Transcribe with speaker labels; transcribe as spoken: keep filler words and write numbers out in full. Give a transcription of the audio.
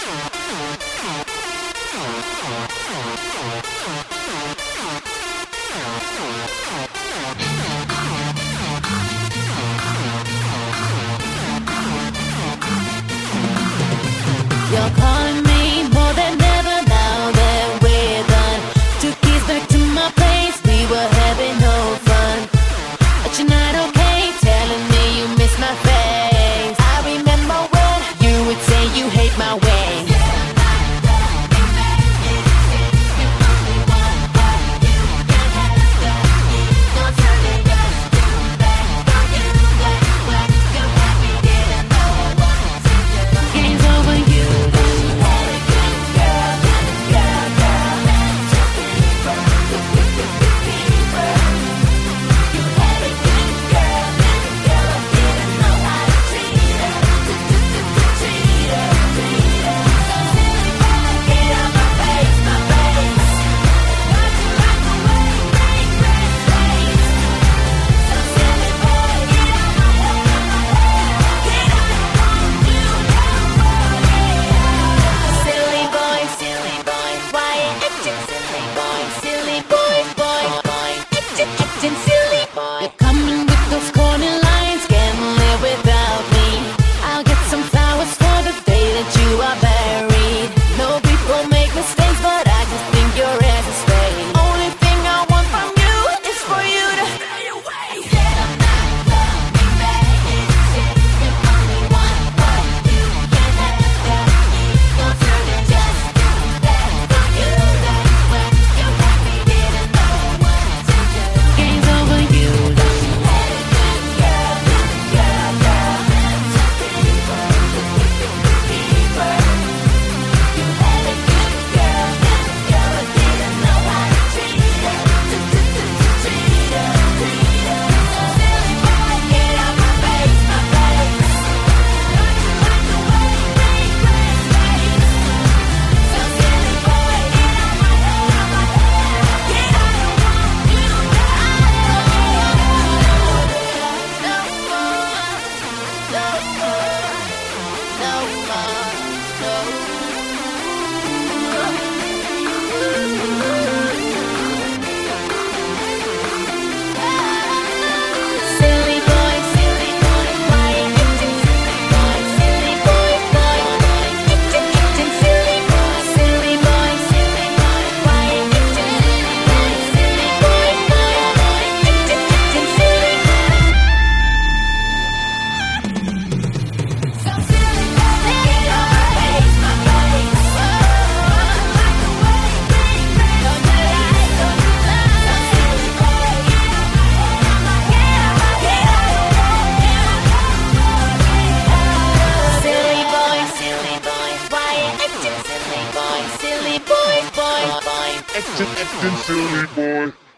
Speaker 1: You're calling me more than ever now that we're done. Took keys back to my place, we were having no fun. But you're not okay, telling me you miss my face. I remember when you would say you hate my ways. You're coming with those corny lines, can't live without me. I'll get some flowers for the day that you are buried. No, people make mistakes, but I just think your ass is fake. Only thing I want from you is for you to stay away. Said I'm not coming back. You only want what you can have. No turning, just do that for you. That's when you had me, didn't know what to do. Game's over, you.
Speaker 2: Acting, acting silly boy.